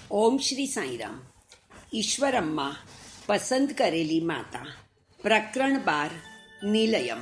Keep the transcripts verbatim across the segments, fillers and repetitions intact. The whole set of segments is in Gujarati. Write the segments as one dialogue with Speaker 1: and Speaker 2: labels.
Speaker 1: ઓમ શ્રી સાંઈરામ. ઈશ્વરમ્મા પસંદ કરેલી માતા. પ્રકરણ બાર. નિલયમ.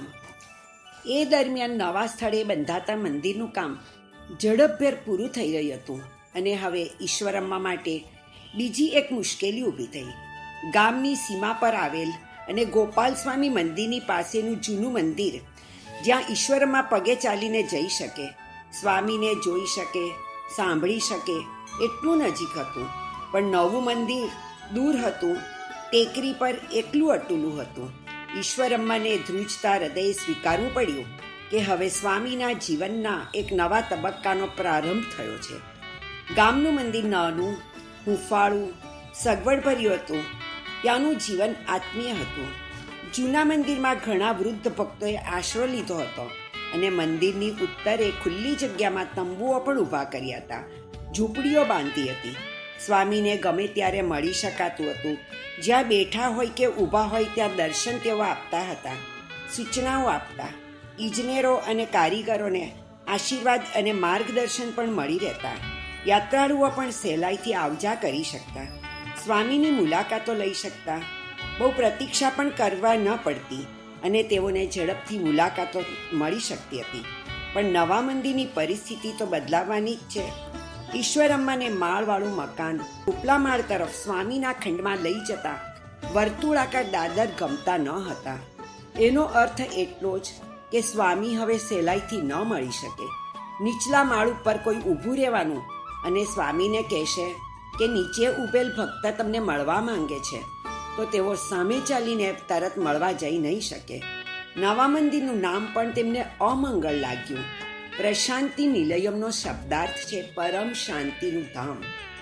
Speaker 1: એ દરમિયાન નવા સ્થળે બંધાતા મંદિરનું કામ ઝડપભેર પૂરું થઈ રહ્યું હતું અને હવે ઈશ્વરમ્મા માટે બીજી એક મુશ્કેલી ઊભી થઈ. ગામની સીમા પર આવેલ અને ગોપાલ સ્વામી મંદિરની પાસેનું જૂનું મંદિર, જ્યાં ઈશ્વરમ્મા પગે ચાલીને જઈ શકે, સ્વામીને જોઈ શકે, સાંભળી શકે એટલું નજીક હતું, પણ નવું મંદિર દૂર હતું, ટેકરી પર એકલું અટુલું હતું. ઈશ્વરમ્માને ધ્રુજતા હૃદયે સ્વીકારવું પડ્યું કે હવે સ્વામીના જીવનના એક નવા તબક્કાનો પ્રારંભ થયો છે. ગામનું મંદિર નાનું, હૂંફાળું, સગવડભર્યું હતું. ત્યાંનું જીવન આત્મીય હતું. જૂના મંદિરમાં ઘણા વૃદ્ધ ભક્તોએ આશરો લીધો હતો અને મંદિરની ઉત્તરે ખુલ્લી જગ્યામાં તંબુઓ પણ ઊભા કર્યા હતા, ઝૂંપડીઓ બાંધી હતી. સ્વામીને ગમે ત્યારે મળી શકાતું હતું. જ્યાં બેઠા હોય કે ઊભા હોય ત્યાં દર્શન તેઓ આપતા હતા, સૂચનાઓ આપતા. ઇજનેરો અને કારીગરોને આશીર્વાદ અને માર્ગદર્શન પણ મળી રહેતા. યાત્રાળુઓ પણ સહેલાઈથી આવજા કરી શકતા, સ્વામીની મુલાકાતો લઈ શકતા. બહુ પ્રતીક્ષા પણ કરવા ન પડતી અને તેઓને ઝડપથી મુલાકાતો મળી શકતી હતી. પણ નવા મંદિરની પરિસ્થિતિ તો બદલાવાની જ છે. ઈશ્વરમ્માને માળવાળું મકાન ઉપલા માળ તરફ સ્વામીના ખંડમાં લઈ જતા વર્તુળાકાર દાદર ગમતા ન હતા. એનો અર્થ એટલો જ કે સ્વામી હવે સહેલાઈથી ન મળી શકે. નીચલા માળ ઉપર કોઈ ઊભું રહેવાનું અને સ્વામીને કહેશે કે નીચે ઊભેલ ભક્ત તમને મળવા માંગે છે, તો તેઓ સામે ચાલીને તરત મળવા જઈ નહીં શકે. નવા મંદિરનું નામ પણ તેમને અમંગળ લાગ્યું. પ્રશાંતિ નિલયમનો શબ્દાર્થ છે પરમ શાંતિનું ધામ.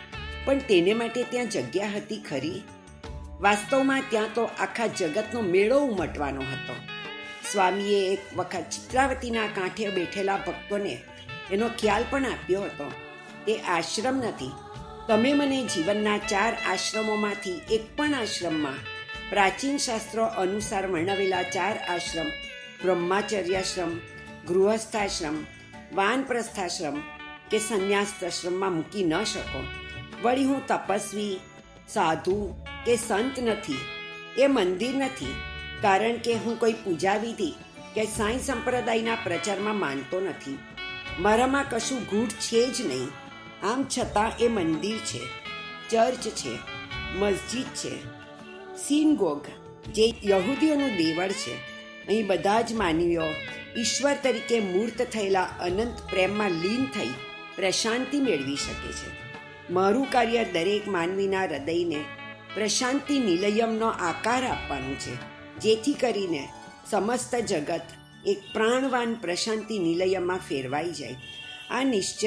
Speaker 1: પણ તેને માટે ત્યાં જગ્યા હતી ખરી? વાસ્તવમાં ત્યાં તો આખા જગતનો મેળો ઉમટવાનો હતો. સ્વામીએ એક વખત ચિત્રાવતીના કાંઠે બેઠેલા ભક્તોને એનો ખ્યાલ પણ આપ્યો હતો. તે આશ્રમ નથી. તમે મને જીવનના ચાર આશ્રમોમાંથી એક પણ આશ્રમમાં પ્રાચીન શાસ્ત્રો અનુસાર વર્ણવેલા ચાર આશ્રમ, બ્રહ્માચર્યાશ્રમ, ગૃહસ્થાશ્રમ, વાનપ્રસ્થાશ્રમ કે સંન્યાસાશ્રમમાં મૂકી ન શકો. વળી હું તપસ્વી, સાધુ કે સંત નથી. એ મંદિર નથી, કારણ કે હું કોઈ પૂજા વિધિ કે સાંઈ સંપ્રદાયના પ્રચારમાં માનતો નથી. મારામાં કશું ગૂઢ છે જ નહીં. આમ છતાં એ મંદિર છે, ચર્ચ છે, મસ્જિદ છે, સિનગોગ જે યહૂદીઓનું દેવળ છે. અહીં બધા જ માનવીઓ ઈશ્વર તરીકે મૂર્ત થયેલા અનંત પ્રેમમાં લીન થઈ પ્રશાંતિ મેળવી શકે છે. મારું કાર્ય દરેક માનવીના હૃદયને પ્રશાંતિ નિલયમનો આકાર આપવાનું છે, જેથી કરીને સમસ્ત જગત એક પ્રાણવાન પ્રશાંતિ નિલયમમાં ફેરવાઈ જાય. આ નિશ્ચય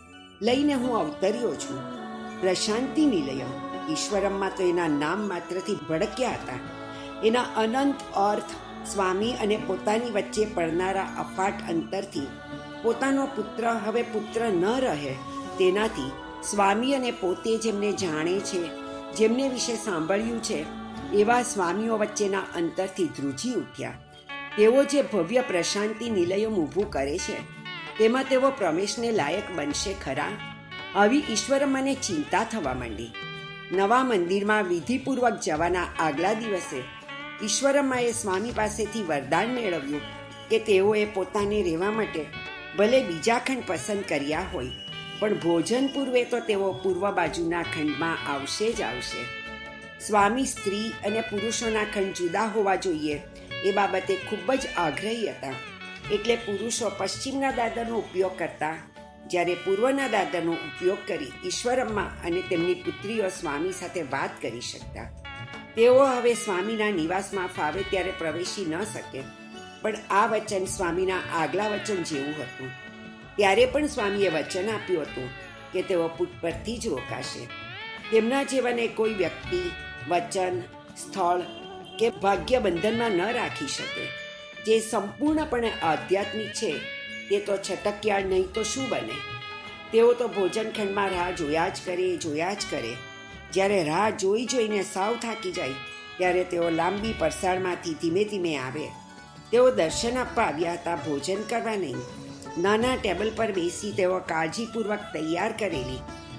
Speaker 1: લઈને હું અવતર્યો છું. પ્રશાંતિ નિલયમ. ઈશ્વરમ્મા તો એના નામ માત્રથી ભડક્યા હતા. એના અનંત અર્થ સ્વામી અને પોતાની વચ્ચે પડનારા અફાટ અંતરથી પોતાનો પુત્ર હવે પુત્ર ન રહે તેનાથી સ્વામી અને પોતે જેમને જાણે છે, જેમને વિશે સાંભળ્યું છે, એવા સ્વામીઓ વચ્ચેના અંતરથી ધ્રુજી ઉઠ્યા. તેઓ જે ભવ્ય પ્રશાંતિ નિલયમ ઊભું કરે છે તેમાં તેઓ પ્રવેશને લાયક બનશે ખરા? આવી ઈશ્વરમ્માને ચિંતા થવા માંડી. નવા મંદિરમાં વિધિપૂર્વક જવાના આગલા દિવસે ઈશ્વરમ્માએ સ્વામી પાસેથી વરદાન મેળવ્યું કે તેઓએ પોતાને રહેવા માટે ભલે બીજા ખંડ પસંદ કર્યા હોય, પણ ભોજન પૂર્વે તો તેઓ પૂર્વ બાજુના ખંડમાં આવશે જ આવશે. સ્વામી સ્ત્રી અને પુરુષોના ખંડ જુદા હોવા જોઈએ એ બાબતે ખૂબ જ આગ્રહી હતા. એટલે પુરુષો પશ્ચિમના દાદરનો ઉપયોગ કરતા, જ્યારે પૂર્વના દાદરનો ઉપયોગ કરી ઈશ્વરમ્મા અને તેમની પુત્રીઓ સ્વામી સાથે વાત કરી શકતા. તેઓ હવે સ્વામીના નિવાસમાં ફાવે ત્યારે પ્રવેશી ન શકે. પણ આ વચન સ્વામીના આગલા વચન જેવું હતું. ત્યારે પણ સ્વામીએ વચન આપ્યું હતું કે તેઓ પુટપરથી જ રોકાશે. તેમના જેવાને કોઈ વ્યક્તિ, વચન, સ્થળ કે ભાગ્ય બંધનમાં ન રાખી શકે. જે સંપૂર્ણપણે આધ્યાત્મિક છે તે તો છટકિયાળ નહીં તો શું બને? તેઓ તો ભોજન ખંડમાં રાહ જોયા જ કરે જોયા જ કરે. જ્યારે રાહ જોઈ જોઈને સાવ થાકી જાય ત્યારે તેઓ લાંબી પરસાળમાંથી ધીમે ધીમે આવે. તેઓ દર્શન આપવા આવ્યા હતા, ભોજન કરવા નહીં. નાના ટેબલ પર બેસી તેઓ કાળજીપૂર્વક તૈયાર કરેલી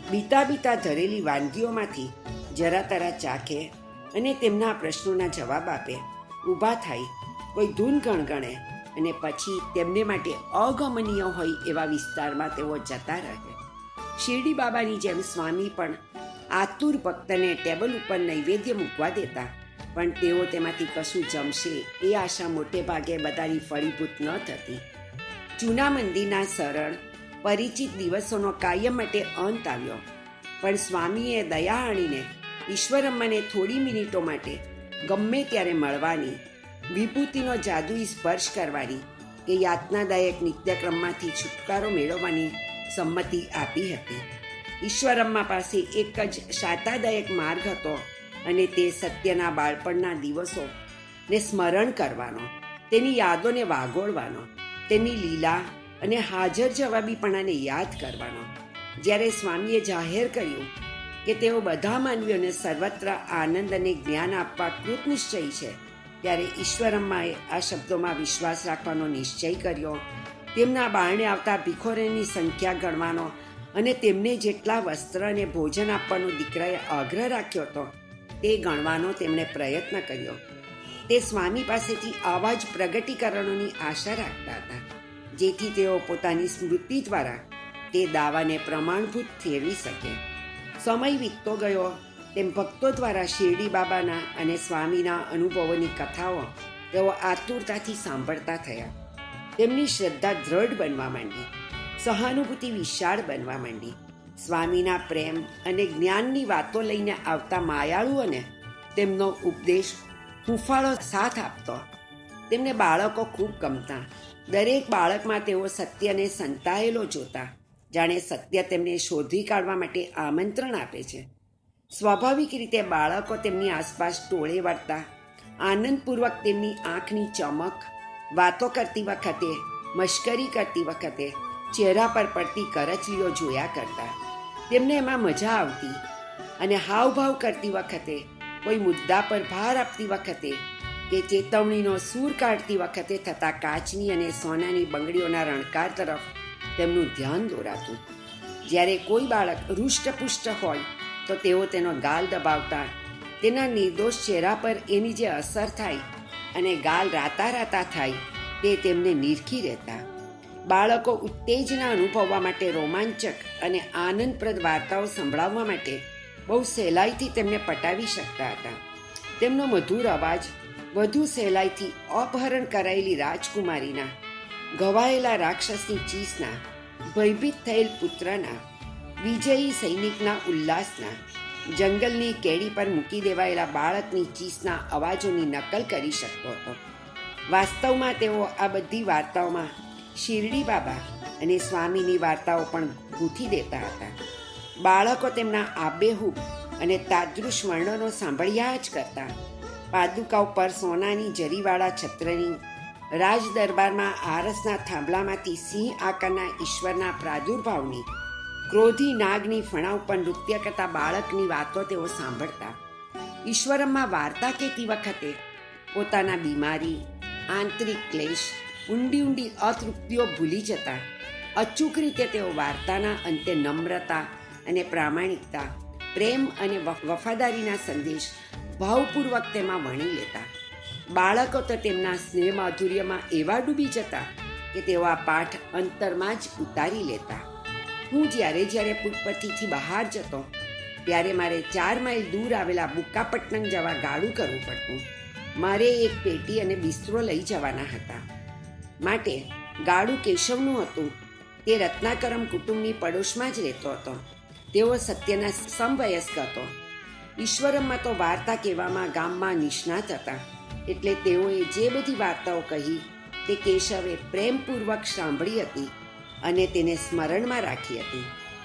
Speaker 1: બીતા બીતા ધરેલી વાનગીઓમાંથી જરા તરા ચાખે અને તેમના પ્રશ્નોના જવાબ આપે, ઊભા થાય, કોઈ ધૂન ગણગણે અને પછી તેમને માટે અગમનીય હોય એવા વિસ્તારમાં તેઓ જતા રહે. શિરડી બાબાની જેમ સ્વામી પણ આતુર ભક્તને ટેબલ ઉપર નૈવેદ્ય મૂકવા દેતા, પણ તેઓ તેમાંથી કશું જમશે એ આશા મોટે ભાગે બધાની ફળીભૂત ન થતી. જૂના મંદિરના સરળ પરિચિત દિવસોનો કાયમ માટે અંત આવ્યો, પણ સ્વામીએ દયા આણીને ઈશ્વરમ્માને થોડી મિનિટો માટે ગમે ત્યારે મળવાની, વિભૂતિનો જાદુઈ સ્પર્શ કરવાની કે યાતનાદાયક નિત્યક્રમમાંથી છુટકારો મેળવવાની સંમતિ આપી હતી. ઈશ્વરમ્મા પાસે એક જ શાતાદાયક માર્ગ હતો અને તે સત્યના બાળપણના દિવસોને સ્મરણ કરવાનો, તેની યાદોને વાગોળવાનો, તેની લીલા અને હાજર જવાબીપણાને યાદ કરવાનો. જ્યારે સ્વામીએ જાહેર કર્યું કે તેઓ બધા માનવીઓને સર્વત્ર આનંદ અને જ્ઞાન આપવા કૃતનિશ્ચયી છે, ત્યારે ઈશ્વરમ્માએ આ શબ્દોમાં વિશ્વાસ રાખવાનો નિશ્ચય કર્યો. તેમના બારણે આવતા ભિખોરીની સંખ્યા ગણવાનો અને તેમને જેટલા વસ્ત્ર અને ભોજન આપવાનો દીકરાએ આગ્રહ રાખ્યો હતો તે ગણવાનો તેમણે પ્રયત્ન કર્યો. તે સ્વામી પાસેથી આવા જ પ્રગટીકરણોની આશા રાખતા હતા, જેથી તેઓ પોતાની સ્મૃતિ દ્વારા તે દાવાને પ્રમાણભૂત ઠેરવી શકે. સમય વીતતો ગયો તેમ ભક્તો દ્વારા શિરડી બાબાના અને સ્વામીના અનુભવોની કથાઓ તેઓ આતુરતાથી સાંભળતા થયા. તેમની શ્રદ્ધા દ્રઢ બનવા માંડી, સહાનુભૂતિ વિશાળ બનવા માંડી. સ્વામીના પ્રેમ અને જ્ઞાનની વાતો લઈને આવતા માયાળુઓને તેમનો ઉપદેશ હૂંફાળો સાથ આપતો. તેમને બાળકો ખૂબ ગમતા. દરેક બાળકમાં તેઓ સત્યને સંતાયેલો જોતા, જાણે સત્ય તેમને શોધી કાઢવા માટે આમંત્રણ આપે છે. સ્વાભાવિક રીતે બાળકો તેમની આસપાસ ટોળે વળતા, આનંદપૂર્વક તેમની આંખની ચમક, વાતો કરતી વખતે, મશ્કરી કરતી વખતે ચહેરા પર પડતી કરચલીઓ જોયા કરતા. તેમને એમાં મજા આવતી અને હાવભાવ કરતી વખતે, કોઈ મુદ્દા પર ભાર આપતી વખતે કે ચેતવણીનો સૂર કાઢતી વખતે થતા કાચની અને સોનાની બંગડીઓના રણકાર તરફ તેમનું ધ્યાન દોરાતું. જ્યારે કોઈ બાળક હૃષ્ટપુષ્ટ હોય તો તેઓ તેનો ગાલ દબાવતા, તેના નિર્દોષ ચહેરા પર એની જે અસર થાય અને ગાલ રાતા રાતા થાય તે તેમને નિરખી રહેતા. બાળકો ઉત્તેજના અનુભવવા માટે રોમાંચક અને આનંદપ્રદ વાર્તાઓ સંભળાવવા માટે બહુ સહેલાઈથી તેમને પટાવી શકતા હતા. તેમનો મધુર અવાજ વધુ સહેલાઈથી અપહરણ કરાયેલી રાજકુમારીના, ઘવાયેલા રાક્ષસની ચીસના, ભયભીત થયેલ પુત્રના, વિજયી સૈનિકના ઉલ્લાસના, જંગલની કેડી પર મૂકી દેવાયેલા બાળકની ચીસના અવાજોની નકલ કરી શકતો હતો. વાસ્તવમાં તેઓ આ બધી વાર્તાઓમાં શિરડી બાબા અને સ્વામીની વાર્તાઓ પણ ગૂંથી દેતા હતા. બાળકો તેમના આબેહૂબ અને તાદૃશ વર્ણનો સાંભળ્યા જ કરતા. પાદુકા ઉપર સોનાની જરીવાળા છત્રની, રાજ દરબારમાં આરસના થાંભલામાંથી સિંહ આકારના ઈશ્વરના પ્રાદુર્ભાવની, ક્રોધી નાગની ફણા ઉપર નૃત્ય કરતા બાળકની વાતો તેઓ સાંભળતા. ઈશ્વરમ્મા વાર્તા કહેતી વખતે પોતાના બીમારી, આંતરિક ક્લેશ, ઊંડી ઊંડી અતૃપ્તિઓ ભૂલી જતા. અચૂક રીતે તેઓ વાર્તાના અંતે નમ્રતા અને પ્રામાણિકતા, પ્રેમ અને વફાદારીના સંદેશ ભાવપૂર્વક તેમાં વણી લેતા. બાળકો તો તેમના સ્નેહ માધુર્યમાં એવા ડૂબી જતા કે તેઓ આ પાઠ અંતરમાં જ ઉતારી લેતા. હું જ્યારે જ્યારે પુટપથીથી બહાર જતો ત્યારે મારે ચાર માઇલ દૂર આવેલા બુક્કાપટ્ટનમ જવા ગાડું કરવું પડતું. મારે એક પેટી અને બિસ્તરો લઈ જવાના હતા, માટે ગાડું કેશવનું હતું. તે રત્નાકરમ કુટુંબની પડોશમાં જ રહેતો હતો. તેઓ સત્યના સમવયસ્ક હતો. ઈશ્વરમ્મા તો વાર્તા કહેવામાં ગામમાં નિષ્ણાત હતા, એટલે તેઓએ જે બધી વાર્તાઓ કહી તે કેશવે પ્રેમપૂર્વક સાંભળી હતી અને તેને સ્મરણમાં રાખી હતી.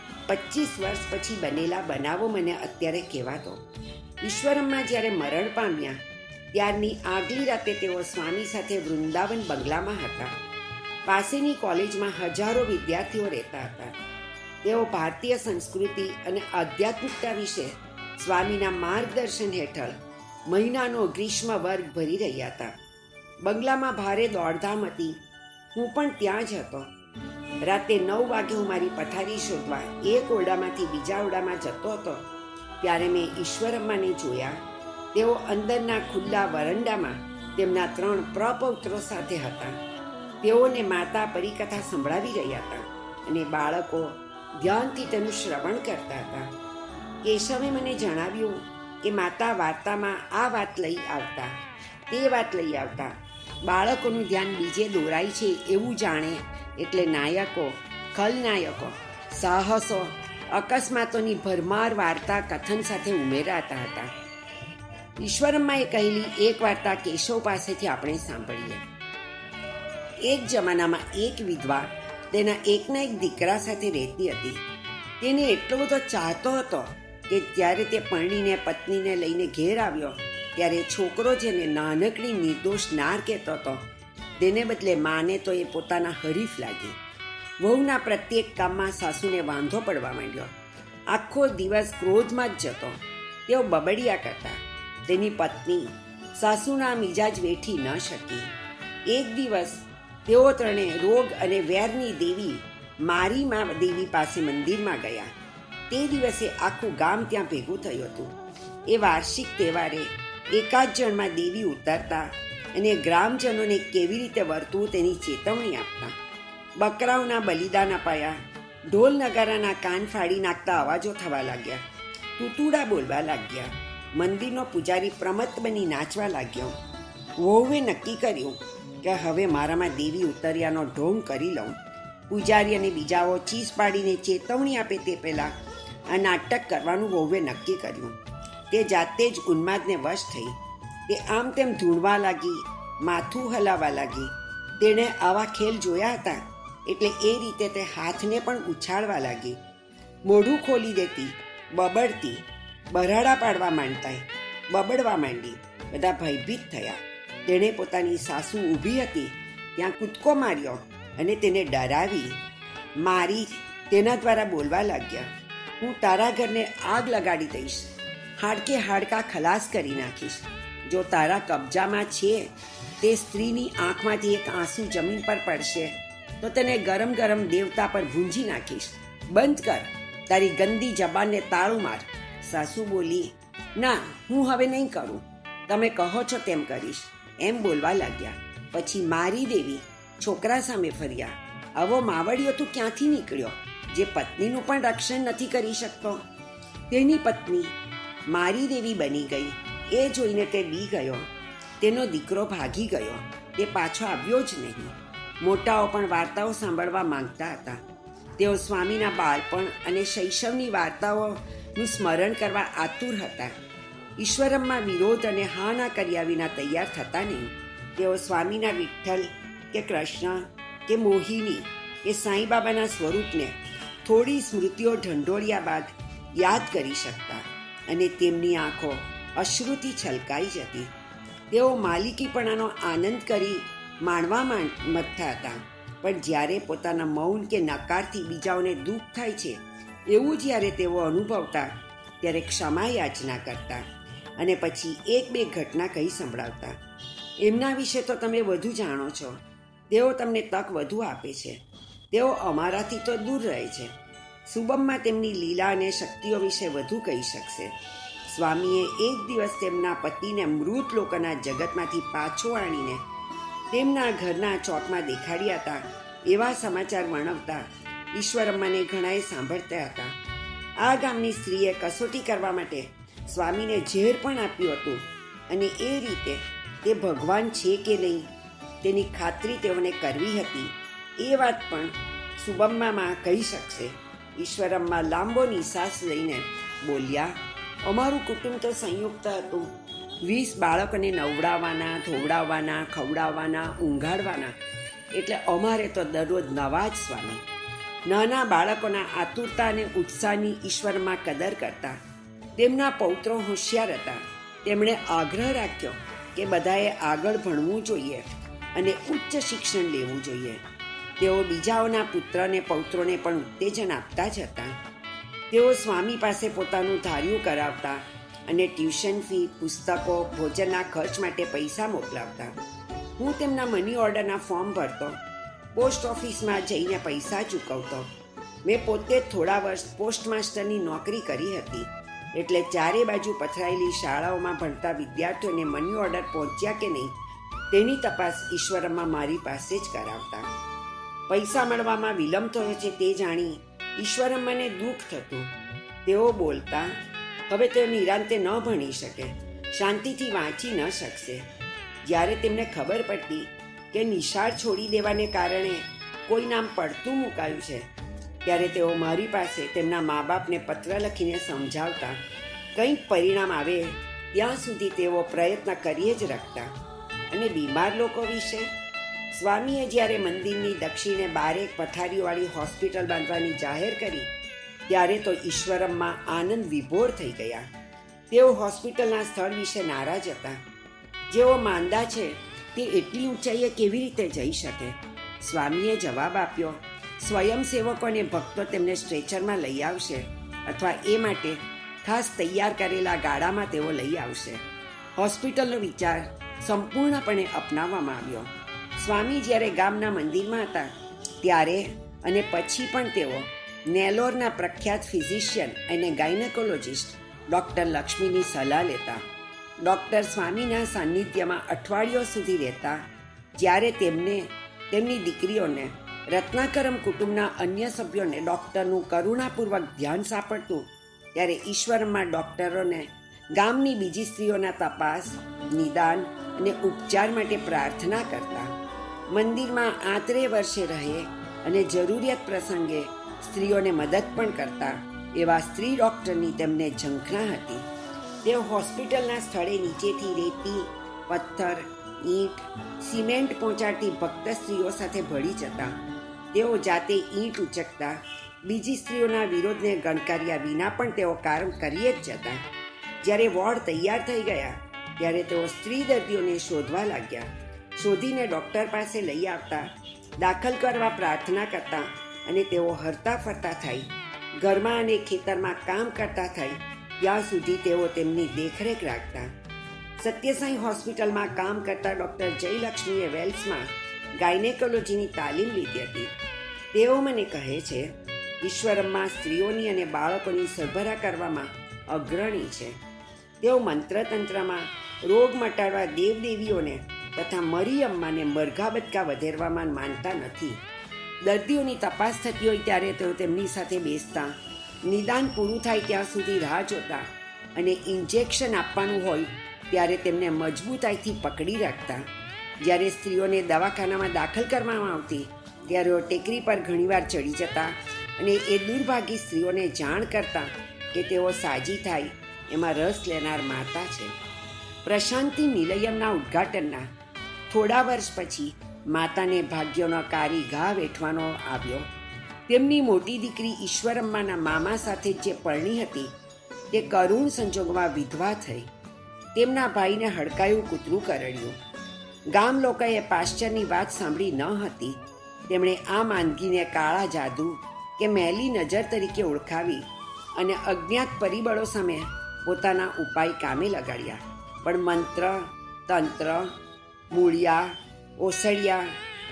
Speaker 1: પચીસ વર્ષ પછી બનેલા બનાવો મને અત્યારે કહેવાતો. ઈશ્વરમ્મા જ્યારે મરણ પામ્યા ત્યારની આગલી રાતે તેઓ સ્વામી સાથે વૃંદાવન બંગલામાં હતા. પાસેની કોલેજમાં હજારો વિદ્યાર્થીઓ રહેતા હતા. તેઓ ભારતીય સંસ્કૃતિ અને આધ્યાત્મિકતા વિશે સ્વામીના માર્ગદર્શન હેઠળ મહિનાનો ગ્રીષ્મ વર્ગ ભરી રહ્યા હતા. બંગલામાં ભારે દોડધામ હતી. હું પણ ત્યાં જ હતો. રાતે નવ વાગે હું મારી પથારી શોધવા એક ઓરડામાંથી બીજા ઓરડામાં જતો હતો ત્યારે મેં ઈશ્વરમ્માને જોયા. તેઓ અંદરના ખુલ્લા વરંડામાં તેમના ત્રણ પ્રપૌત્રો સાથે હતા. તેઓને માતા પરિકથા સંભળાવી રહ્યા હતા અને બાળકો ધ્યાનથી તેનું શ્રવણ કરતા હતા. કેશવે મને જણાવ્યું કે માતા વાર્તામાં આ વાત લઈ આવતા, તે વાત લઈ આવતા. બાળકોનું ધ્યાન બીજે દોરાય છે એવું જાણે એટલે નાયકો, ખલનાયકો, સાહસો, અકસ્માતોની ભરમાર વાર્તા કથન સાથે ઉમેરાતા હતા. ઈશ્વરમ્માએ કહેલી એક વાર્તા કેશવ પાસેથી આપણે સાંભળીએ. એક જમાનામાં એક વિધવા તેના એકના એક દીકરા સાથે રહેતી હતી. તેને એટલો બધો ચાહતો હતો કે જ્યારે તે પરણીને પત્નીને લઈને ઘેર આવ્યો ત્યારે છોકરો જેને નાનકડી નિર્દોષ નાર કહેતો હતો તેને બદલે માને તો એ પોતાના હરીફ લાગી. વહુના પ્રત્યેક કામમાં સાસુને વાંધો પડવા માંડ્યો. આખો દિવસ ક્રોધમાં જ જતો. તેઓ બબડિયા કરતા. તેની પત્ની સાસુના મિજાજ વેઠી ન શકી. એક દિવસ તેઓ ત્રણે રોગ અને વેરની દેવી મારી મા દેવી પાસે મંદિરમાં ગયા. તે દિવસે આખું ગામ ત્યાં ભેગું થયું હતું. એ વાર્ષિક તહેવારે એકાદ જણમાં દેવી ઉતરતા અને ગ્રામજનોને કેવી રીતે વર્તવું તેની ચેતવણી આપતા. બકરાઓના બલિદાન અપાયા. ઢોલ નગારાના કાન ફાડી નાખતા અવાજો થવા લાગ્યા. તૂતુડા બોલવા લાગ્યા. મંદિરનો પૂજારી પ્રમત્ત બની નાચવા લાગ્યો. વહુએ નક્કી કર્યું કે હવે મારામાં દેવી ઉતર્યાનો ઢોંગ કરી લઉં. પૂજારી અને બીજાઓ ચીસ પાડીને ચેતવણી આપે તે પહેલાં આ નાટક કરવાનું વહુએ નક્કી કર્યું. તે જાતે જ ઉન્માદને વશ થઈ. તે આમ તેમ ધૂણવા લાગી, માથું હલાવવા લાગી. તેણે આવા ખેલ જોયા હતા એટલે એ રીતે તે હાથને પણ ઉછાળવા લાગી. મોઢું ખોલી દેતી, બબડતી, બરાડા પાડવા માંડતા, બબડવા માંડી. બધા ભયભીત થયા. તેણે પોતાની સાસુ ઊભી હતી ત્યાં કૂદકો માર્યો અને તેને ડરાવી મારી તેના દ્વારા બોલવા લાગ્યા, હું તારા ઘરને આગ લગાડી દઈશ, હાડકે હાડકા ખલાસ કરી નાખીશ. જો તારા કબજામાં છે તે સ્ત્રીની આંખમાંથી એક આંસુ જમીન પર પડશે તો તેને ગરમ ગરમ દેવતા પર ભૂંજી નાખીશ. બંધ કર, તારી ગંદી જબાનને તાળું માર. સાસુ બોલી, ના, હું હવે નહીં કરું, તમે કહો છો તેમ કરીશ, એમ બોલવા લાગ્યા. પછી મારી દેવી છોકરા સામે ફર્યા, આવો માવડિયો તું ક્યાંથી નીકળ્યો જે પત્નીનું પણ રક્ષણ નથી કરી શકતો? તેની પત્ની મારી દેવી બની ગઈ. એ જોઈને તે બી ગયો. તેનો દીકરો ભાગી ગયો. તે પાછો આવ્યો જ નહીં. મોટાઓ પણ વાર્તાઓ સાંભળવા માંગતા હતા. તેઓ સ્વામીના બાળપણ અને શૈશવની વાર્તાઓનું સ્મરણ કરવા આતુર હતા. ઈશ્વરમ્માં વિરોધ અને હા ના કર્યા વિના તૈયાર થતા નહીં. તેઓ સ્વામીના વિઠ્ઠલ કે કૃષ્ણ કે મોહિની કે સાંઈબાબાના સ્વરૂપને થોડી સ્મૃતિઓ ઢંઢોળ્યા બાદ યાદ કરી શકતા અને તેમની આંખો અશ્રુથી છલકાઈ જતી. તેઓ માલિકીપણાનો આનંદ કરી માણવા મથતા હતા, પણ જ્યારે પોતાના મૌન કે નકારથી બીજાઓને દુઃખ થાય છે એવું જ્યારે તેઓ અનુભવતા ત્યારે ક્ષમા યાચના કરતા અને પછી એક બે ઘટના કહી સંભળાવતા. એમના વિશે તો તમે વધુ જાણો છો. તેઓ તમને તક વધુ આપે છે. તેઓ અમારાથી તો દૂર રહે છે. સુબમમાં તેમની લીલા અને શક્તિઓ વિશે વધુ કહી શકશે. સ્વામીએ એક દિવસ તેમના પતિને મૃત લોકોના જગતમાંથી પાછો આણીને તેમના ઘરના ચોકમાં દેખાડ્યા હતા. એવા સમાચાર વર્ણવતા ઈશ્વરમ્માને ઘણાએ સાંભળતા હતા. આ ગામની સ્ત્રીએ કસોટી કરવા માટે સ્વામીને ઝેર પણ આપ્યું હતું અને એ રીતે તે ભગવાન છે કે નહીં તેની ખાતરી તેઓને કરવી હતી. એ વાત પણ સુબમ્મામાં કહી શકશે. ઈશ્વરમ્મા લાંબો નિશ્વાસ લઈને બોલ્યા, અમારું કુટુંબ તો સંયુક્ત હતું. વીસ બાળકોને નવડાવવાના, ધોવડાવવાના, ખવડાવવાના, ઊંઘાડવાના, એટલે અમારે તો દરરોજ નવા જ સ્વામી. નાના બાળકોના આતુરતા અને ઉત્સાહની ઈશ્વરમાં કદર કરતા. તેમના પૌત્રો હોશિયાર હતા. તેમણે આગ્રહ રાખ્યો કે બધાએ આગળ ભણવું જોઈએ અને ઉચ્ચ શિક્ષણ લેવું જોઈએ. તેઓ બીજાઓના પુત્રને પૌત્રોને પણ ઉત્તેજન આપતા જ હતા. તેઓ સ્વામી પાસે પોતાનું ધાર્યું કરાવતા અને ટ્યુશન ફી, પુસ્તકો, ભોજનના ખર્ચ માટે પૈસા મોકલાવતા. હું તેમના મની ઓર્ડરના ફોર્મ ભરતો પોસ્ટ ઓફિસમાં જઈને પૈસા ચૂકવતો. મેં પોતે થોડા વર્ષ પોસ્ટ માસ્ટરની નોકરી કરી હતી, એટલે ચારે બાજુ પથરાયેલી શાળાઓમાં ભણતા વિદ્યાર્થીઓને મની ઓર્ડર પહોંચ્યા કે નહીં તેની તપાસ ઈશ્વરમ્મા મારી પાસે જ કરાવતા. પૈસા મળવામાં વિલંબ થયો છે તે જાણી ઈશ્વરમ્માને દુઃખ થતું. તેઓ બોલતા, હવે તેઓ નિરાંતે ન ભણી શકે, શાંતિથી વાંચી ન શકશે. જ્યારે તેમને ખબર પડતી કે નિશાળ છોડી દેવાને કારણે કોઈ નામ પડતું મુકાયું છે, ત્યારે તેઓ મારી પાસે તેમના મા બાપને પત્ર લખીને સમજાવતા. કંઈક પરિણામ આવે ત્યાં સુધી તેઓ પ્રયત્ન કરીએ જ રાખતા. અને બીમાર લોકો વિશે સ્વામીએ જ્યારે મંદિરની દક્ષિણે બારેક પથારીઓવાળી હોસ્પિટલ બાંધવાની જાહેર કરી ત્યારે તો ઈશ્વરમ્મા આનંદ વિભોર થઈ ગયા. તેઓ હોસ્પિટલના સ્થળ વિશે નારાજ હતા. જેઓ માંદા છે તે એટલી ઊંચાઈએ કેવી રીતે જઈ શકે? સ્વામીએ જવાબ આપ્યો, સ્વયંસેવકો અને ભક્તો તેમને સ્ટ્રેચરમાં લઈ આવશે અથવા એ માટે ખાસ તૈયાર કરેલા ગાડામાં તેઓ લઈ આવશે. હોસ્પિટલનો વિચાર સંપૂર્ણપણે અપનાવવામાં આવ્યો. સ્વામી જ્યારે ગામના મંદિરમાં હતા ત્યારે અને પછી પણ તેઓ નેલોરના પ્રખ્યાત ફિઝિશિયન અને ગાયનેકોલોજિસ્ટ ડૉક્ટર લક્ષ્મીની સલાહ લેતા. ડૉક્ટર સ્વામીના સાનિધ્યમાં અઠવાડિયો સુધી રહેતા. જ્યારે તેમને તેમની દીકરીઓને રત્નાકરમ કુટુંબના અન્ય સભ્યોને ડૉક્ટરનું કરુણાપૂર્વક ધ્યાન સાંપડતું ત્યારે ઈશ્વરમ્મા ડૉક્ટરોને ગામની બીજી સ્ત્રીઓના તપાસ, નિદાન અને ઉપચાર માટે પ્રાર્થના કરતા. મંદિરમાં આતરે વર્ષે રહે અને જરૂરિયાત પ્રસંગે સ્ત્રીઓને મદદ પણ કરતા એવા સ્ત્રી ડૉક્ટરની તેમને ઝંખના હતી. તેઓ હોસ્પિટલના સ્થળે નીચેથી રેતી, પથ્થર, ઈંટ, સિમેન્ટ પહોંચાડતી ભક્ત સ્ત્રીઓ સાથે ભળી જતા. તેઓ જાતે ઈંટ ઉચકતા. બીજી સ્ત્રીઓના વિરોધને ગણકાર્યા વિના પણ તેઓ કામ કરીએ જ જતા. જ્યારે વોર્ડ તૈયાર થઈ ગયા ત્યારે તેઓ સ્ત્રી દર્દીઓને શોધવા લાગ્યા. શોધીને ડૉક્ટર પાસે લઈ આવતા, દાખલ કરવા પ્રાર્થના કરતા અને તેઓ હરતા ફરતા થઈ. ઘરમાં અને ખેતરમાં કામ કરતા થઈ ત્યાં સુધી તેઓ તેમની દેખરેખ રાખતા. સત્યસાઈ હોસ્પિટલમાં કામ કરતા ડૉક્ટર જયલક્ષ્મીએ વેલ્સમાં ગાયનેકોલોજીની તાલીમ લીધી હતી. તેઓ મને કહે છે, ઈશ્વરમ્મા સ્ત્રીઓની અને બાળકોની સરભરા કરવામાં અગ્રણી છે. તેઓ મંત્રતંત્રમાં રોગ મટાડવા દેવદેવીઓને તથા મરી અમ્માને મરઘા બચકા વધેરવામાં માનતા નથી. દર્દીઓની તપાસ થતી હોય ત્યારે તેઓ તેમની સાથે બેસતા. નિદાન પૂરું થાય ત્યાં સુધી રાહ જોતા અને ઇન્જેક્શન આપવાનું હોય ત્યારે તેમને મજબૂતાઈથી પકડી રાખતા. જ્યારે સ્ત્રીઓને દવાખાનામાં દાખલ કરવામાં આવતી ત્યારે ટેકરી પર ઘણીવાર ચડી જતા અને એ દુર્ભાગી સ્ત્રીઓને જાણ કરતા કે તેઓ સાજી થાય એમાં રસ લેનાર માતા છે. પ્રશાંતિ નિલયમના ઉદ્ઘાટનના થોડા વર્ષ પછી માતાને ભાગ્યનો કારી ઘા વેઠવાનો આવ્યો. તેમની મોટી દીકરી ઈશ્વરમ્માના મામા સાથે જે પરણી હતી તે કરુણ સંજોગમાં વિધવા થઈ. તેમના ભાઈને હડકાયું કૂતરું કરડ્યું. ગામ લોકોએ પાશ્ચરની વાત સાંભળી ન હતી. તેમણે આ માંદગીને કાળા જાદુ કે મેલી નજર તરીકે ઓળખાવી અને અજ્ઞાત પરિબળો સામે પોતાના ઉપાય કામે લગાડ્યા. પણ મંત્ર, તંત્ર, મૂળિયા, ઓસડિયા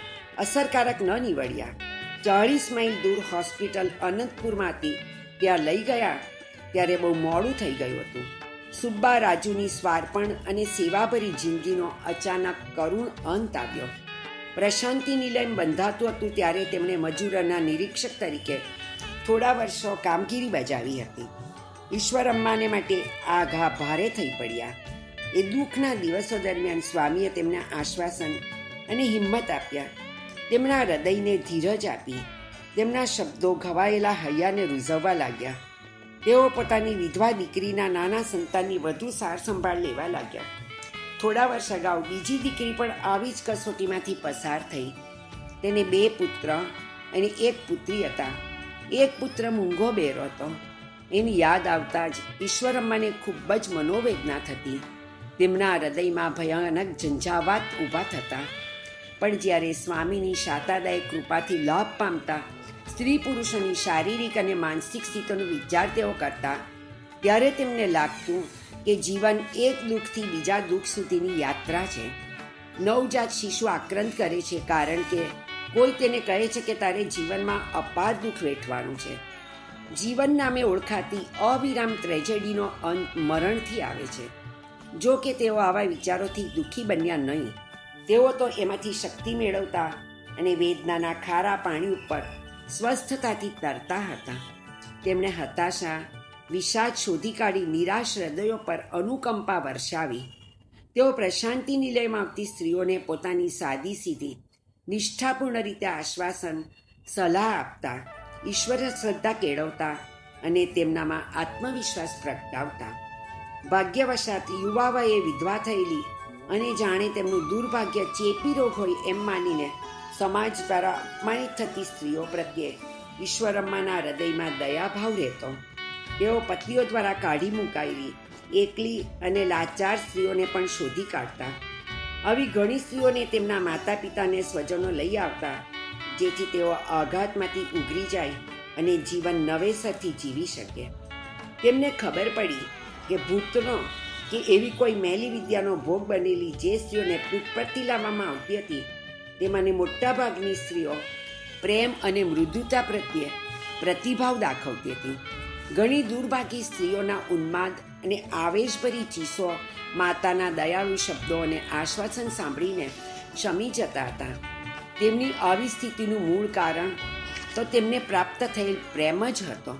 Speaker 1: અસરકારક ન નીવડ્યા. ચાળીસ માઇલ દૂર હોસ્પિટલ અનંતપુરમાંથી ત્યાં લઈ ગયા ત્યારે બહુ મોડું થઈ ગયું હતું. સુબ્બા રાજુની સ્વાર્પણ અને સેવાભરી જિંદગીનો અચાનક કરુણ અંત આવ્યો. પ્રશાંતિ નિલયમ બંધાતું હતું ત્યારે તેમણે મજૂરોના નિરીક્ષક તરીકે થોડા વર્ષો કામગીરી બજાવી હતી. ઈશ્વરમ્માને માટે આ ઘા ભારે થઈ પડ્યા. એ દુઃખના દિવસો દરમિયાન સ્વામીએ તેમને આશ્વાસન અને હિંમત આપ્યા. તેમના હૃદયને ધીરજ આપી. તેમના શબ્દો ઘવાયેલા હૈયાને રૂઝવવા લાગ્યા. તેઓ પોતાની વિધવા દીકરીના નાના સંતાનની વધુ સાર સંભાળ લેવા લાગ્યા. થોડા વર્ષ અગાઉ બીજી દીકરી પણ આવી જ કસોટીમાંથી પસાર થઈ. તેને બે પુત્ર અને એક પુત્રી હતા. એક પુત્ર મૂંગો બેરો હતો. એની યાદ આવતા જ ઈશ્વરમ્માને ખૂબ જ મનોવેદના થતી. તેમના હૃદયમાં ભયાનક ઝંઝાવાત ઊભા થતા. પણ જ્યારે સ્વામીની શાતાદાયક કૃપાથી લાભ પામતા સ્ત્રી પુરુષોની શારીરિક અને માનસિક સ્થિતિનો વિચાર તેઓ કરતા ત્યારે તેમને લાગતું કે જીવન એક દુઃખથી બીજા દુઃખ સુધીની યાત્રા છે. નવજાત શિશુ આક્રંદ કરે છે કારણ કે કોઈ તેને કહે છે કે તારે જીવનમાં અપાર દુઃખ વેઠવાનું છે. જીવન નામે ઓળખાતી અવિરામ ટ્રેજેડીનો અંત મરણથી આવે છે. જો કે તેઓ આવા વિચારોથી દુઃખી બન્યા નહીં. તેઓ તો એમાંથી શક્તિ મેળવતા અને વેદનાના ખારા પાણી ઉપર સ્વસ્થતાથી તરતા હતા. તેમણે હતાશા, વિષાદ શોધી કાઢી નિરાશ હૃદયો પર અનુકંપા વર્ષાવી. તેઓ પ્રશાંતિ નિલયમાં આવતી સ્ત્રીઓને પોતાની સાદી સીધી નિષ્ઠાપૂર્ણ રીતે આશ્વાસન, સલાહ આપતા, ઈશ્વર શ્રદ્ધા કેળવતા અને તેમનામાં આત્મવિશ્વાસ પ્રગટાવતા. ભાગ્યવશાત યુવા વયે વિધવા થયેલી અને જાણે તેમનું દુર્ભાગ્ય ચેપી રોગ હોય એમ માનીને સમાજ દ્વારા અપમાનિત થતી સ્ત્રીઓ પ્રત્યે ઈશ્વરમ્માના હૃદયમાં દયાભાવ રહેતો. તેઓ પતિઓ દ્વારા કાઢી મુકાયેલી એકલી અને લાચાર સ્ત્રીઓને પણ શોધી કાઢતા. આવી ઘણી સ્ત્રીઓને તેમના માતા પિતાને સ્વજનો લઈ આવતા, જેથી તેઓ આઘાતમાંથી ઉગરી જાય અને જીવન નવેસરથી જીવી શકે. તેમને ખબર પડી કે ભૂતનો કે એવી કોઈ મેલી વિદ્યાનો ભોગ બનેલી જે સ્ત્રીઓને પીઠ પરથી લાવવામાં આવતી હતી, તેમાંની મોટાભાગની સ્ત્રીઓ પ્રેમ અને મૃદુતા પ્રત્યે પ્રતિભાવ દાખવતી હતી. ઘણી દુર્ભાગી સ્ત્રીઓના ઉન્માદ અને આવેશભરી ચીસો માતાના દયાળુ શબ્દો અને આશ્વાસન સાંભળીને શમી જતા હતા. તેમની આવી સ્થિતિનું મૂળ કારણ તો તેમને પ્રાપ્ત થયેલ પ્રેમ જ હતો.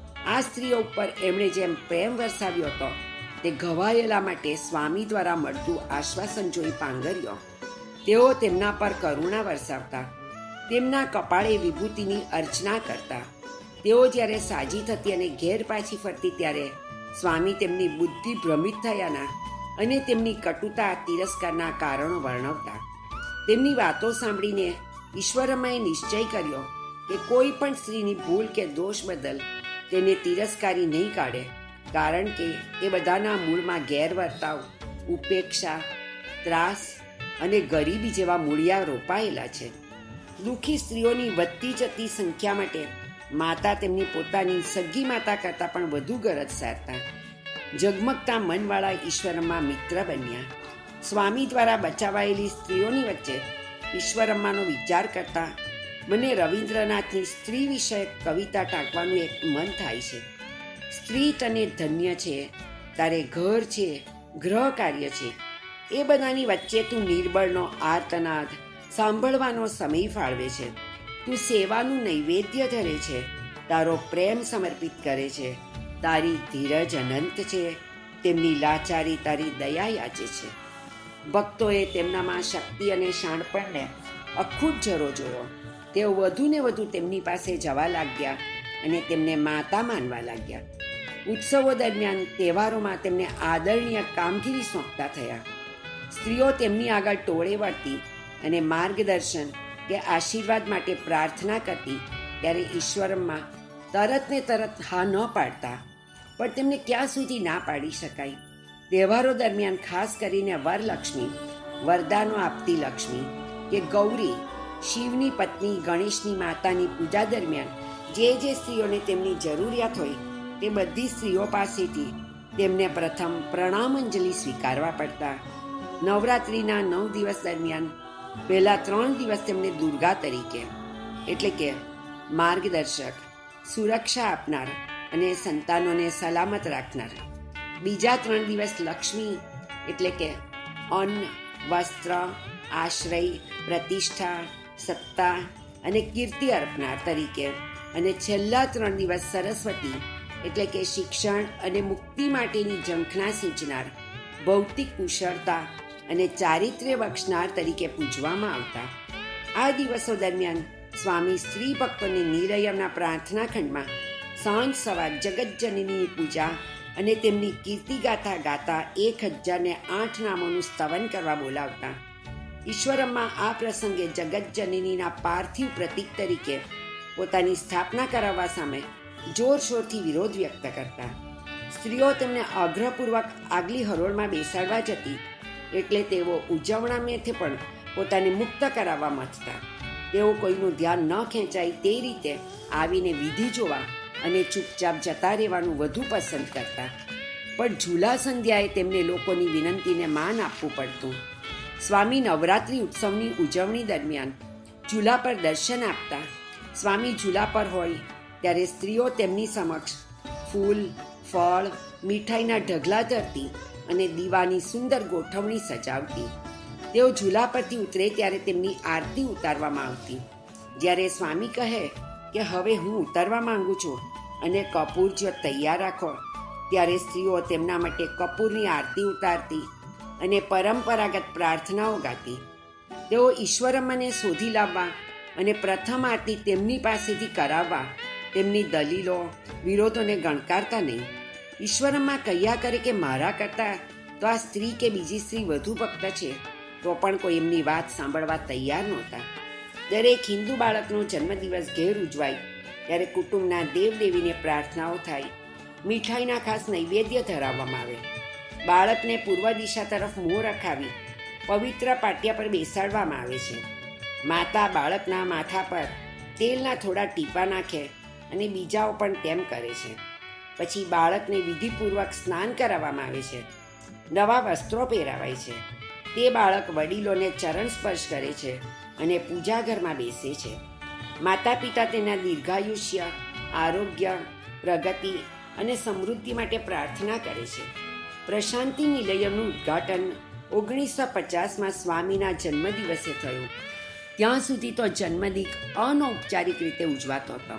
Speaker 1: આ સ્ત્રીઓ ઉપર એમણે જેમ પ્રેમ વરસાવ્યો હતો તે ઘવાયેલા માટે સ્વામી દ્વારા મળતું આશ્વાસન જોઈ પાંગર્યો. તેઓ તેમના પર કરુણા વરસાવતા, તેમના કપાળે વિભૂતિની અર્ચના કરતા. તેઓ જ્યારે સાજી થતી અને ઘેર પાછી ફરતી ત્યારે સ્વામી તેમની બુદ્ધિ ભ્રમિત થયાના અને તેમની કટુતા તિરસ્કારના કારણો વર્ણવતા. તેમની વાતો સાંભળીને ઈશ્વરમ્માએ નિશ્ચય કર્યો કે કોઈ પણ સ્ત્રીની ભૂલ કે દોષ બદલ તેને તિરસ્કારી નહીં કાઢે, કારણ કે એ બધાના મૂળમાં ગેરવર્તાવ, ઉપેક્ષા, ત્રાસ અને ગરીબી જેવા મૂળિયા રોપાયેલા છે. દુઃખી સ્ત્રીઓની વધતી જતી સંખ્યા માટે માતા તેમની પોતાની સગી માતા કરતાં પણ વધુ ગરજ સારતા. ઝગમગતા મનવાળા ઈશ્વરમ્મા મિત્ર બન્યા. સ્વામી દ્વારા બચાવાયેલી સ્ત્રીઓની વચ્ચે ઈશ્વરમ્માનો વિચાર કરતા મને રવિન્દ્રનાથની સ્ત્રી વિષયક કવિતા ટાંકવાનું એક મન થાય છે. સ્ત્રી તને ધન્ય છે, તારે ઘર છે, ગ્રહ કાર્ય છે, એ બધાની વચ્ચે તું નિર્બળનો આર્તનાદ સાંભળવાનો સમય ફાળવે છે. તું સેવાનું નૈવેદ્ય ધરે છે, તારો પ્રેમ સમર્પિત કરે છે, તારી ધીરજ અનંત છે, તેમની લાચારી તારી દયા યાચે છે. ભક્તોએ તેમનામાં શક્તિ અને શાણપણને અખૂટ જરો જોયો. તેઓ વધુ ને વધુ તેમની પાસે જવા લાગ્યા અને તેમને માતા માનવા લાગ્યા. ઉત્સવો દરમિયાન તહેવારોમાં તેમને આદરણીય કામગીરી સોંપતા થયા. સ્ત્રીઓ તેમની આગળ ટોળે વળતી અને માર્ગદર્શન કે આશીર્વાદ માટે પ્રાર્થના કરતી ત્યારે ઈશ્વરમ્મા તરત ને તરત હા ન પાડતા. પણ તેમને ક્યાં સુધી ના પાડી શકાય? તહેવારો દરમિયાન ખાસ કરીને વરલક્ષ્મી, વરદાનો આપતી લક્ષ્મી કે ગૌરી, શિવની પત્ની ગણેશની માતાની પૂજા દરમિયાન જે જે સ્ત્રીઓને તેમની જરૂરિયાત હોય તે બધી સ્ત્રીઓ પાસેથી તેમને પ્રથમ પ્રણામાંજલિ સ્વીકારવા પડતા. નવરાત્રિના નવ દિવસ દરમિયાન પહેલા ત્રણ દિવસ તેમને દુર્ગા તરીકે એટલે કે માર્ગદર્શક, સુરક્ષા આપનાર અને સંતાનોને સલામત રાખનાર, બીજા ત્રણ દિવસ લક્ષ્મી એટલે કે અન્ન, વસ્ત્ર, આશ્રય, પ્રતિષ્ઠા, સત્તા અને કીર્તિ અર્પનાર તરીકે, અને છેલ્લા ત્રણ દિવસ સરસ્વતી એટલે કે શિક્ષણ અને મુક્તિ માટેની ઝંખના સિંચનાર, ભૌતિક કુશળતા અને ચારિત્ર્ય બક્ષનાર તરીકે પૂજવામાં આવતા. આ દિવસો દરમિયાન સ્વામી સ્ત્રી ભક્તોને નિરયમના પ્રાર્થના ખંડમાં સાંજ સવાર જગતજનનીની પૂજા અને તેમની કીર્તિગાથા ગાતા એક હજાર ને આઠ નામોનું સ્તવન કરવા બોલાવતા. ઈશ્વરમ્મા આ પ્રસંગે જગતજનનીના પાર્થિવ પ્રતીક તરીકે પોતાની સ્થાપના કરાવવા સામે જોરશોરથી વિરોધ વ્યક્ત કરતા. સ્ત્રીઓ તેમને આગ્રહપૂર્વક આગલી હરોળમાં બેસાડવા જતી એટલે તેઓ ઉજવણામેથી પણ પોતાને મુક્ત કરાવવા મથતા. તેઓ કોઈનું ધ્યાન ન ખેંચાય તે રીતે આવીને વિધિ જોવા અને ચૂપચાપ જતા રહેવાનું વધુ પસંદ કરતા. પણ ઝૂલા સંધ્યાએ તેમને લોકોની વિનંતીને માન આપવું પડતું. સ્વામી નવરાત્રિ ઉત્સવની ઉજવણી દરમિયાન ઝૂલા પર દર્શન આપતા. સ્વામી ઝૂલા પર હોય ત્યારે સ્ત્રીઓ તેમની સમક્ષ ફૂલ, ફળ, મીઠાઈના ઢગલા ધરતી અને દીવાની સુંદર ગોઠવણી સજાવતી. તેઓ ઝૂલા પરથી ઉતરે ત્યારે તેમની આરતી ઉતારવામાં આવતી. જ્યારે સ્વામી કહે કે હવે હું ઉતારવા માંગુ છું અને કપૂર જ્યોત તૈયાર રાખો, ત્યારે સ્ત્રીઓ તેમના માટે કપૂરની આરતી ઉતારતી અને પરંપરાગત પ્રાર્થનાઓ ગાતી. તેઓ ઈશ્વરમ્માને શોધી લાવવા અને પ્રથમ આરતી તેમની પાસેથી કરાવવા તેમની દલીલો, વિરોધોને ગણકારતા નહીં. ઈશ્વરમ્મા કહ્યા કરે કે મારા કરતાં તો આ સ્ત્રી કે બીજી સ્ત્રી વધુ ભક્ત છે, તો પણ કોઈ એમની વાત સાંભળવા તૈયાર નહોતા. દરેક હિન્દુ બાળકનો જન્મદિવસ ઘેર ઉજવાય ત્યારે કુટુંબના દેવદેવીને પ્રાર્થનાઓ થાય, મીઠાઈના ખાસ નૈવેદ્ય ધરાવવામાં આવે. બાળકને પૂર્વ દિશા તરફ મોં રખાવી પવિત્ર પાટિયા પર બેસાડવામાં આવે છે. માતા બાળકના માથા પર તેલના થોડા ટીપા નાખે અને બીજાઓ પણ તેમ કરે છે. પછી બાળકને વિધિપૂર્વક સ્નાન કરાવવામાં આવે છે, નવા વસ્ત્રો પહેરાવાય છે. તે બાળક વડીલોને ચરણ સ્પર્શ કરે છે અને પૂજા ઘરમાં બેસે છે. માતા પિતા તેના દીર્ઘાયુષ્ય, આરોગ્ય, પ્રગતિ અને સમૃદ્ધિ માટે પ્રાર્થના કરે છે. પ્રશાંતિ નિલયમનું ઉદ્ઘાટન ઓગણીસો પચાસમાં સ્વામીના જન્મદિવસે થયું. ત્યાં સુધી તો જન્મદિક અનૌપચારિક રીતે ઉજવાતો હતો.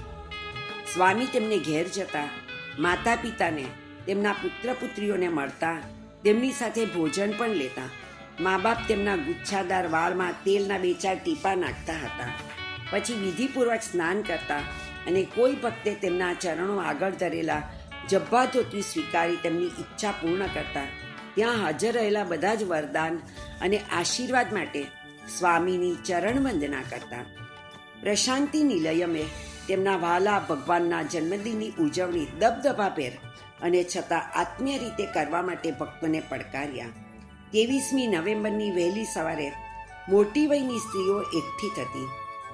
Speaker 1: સ્વામી તેમને ઘેર જતા, માતા પિતાને, તેમના પુત્ર પુત્રીઓને મળતા, તેમની સાથે ભોજન પણ લેતા. મા બાપ તેમના ગુચ્છાદાર વાળમાં તેલના બે ચાર ટીપા નાખતા હતા. પછી વિધિપૂર્વક સ્નાન કરતા અને કોઈ ભક્તે તેમના ચરણો આગળ ધરેલા જબ્બા ધોતી સ્વીકારી તેમની ઈચ્છા પૂર્ણ કરતા. ત્યાં હાજર રહેલા બધા જ વરદાન અને આશીર્વાદ માટે સ્વામીની ચરણ વંદના કરતા. પ્રશાંતિ નિલયમે તેમના વહાલા ભગવાનના જન્મદિનની ઉજવણી દબદબાભેર અને છતાં આત્મીય રીતે કરવા માટે ભક્તોને પડકાર્યા. ત્રેવીસમી નવેમ્બરની વહેલી સવારે મોટી વયની સ્ત્રીઓ એકઠી થતી.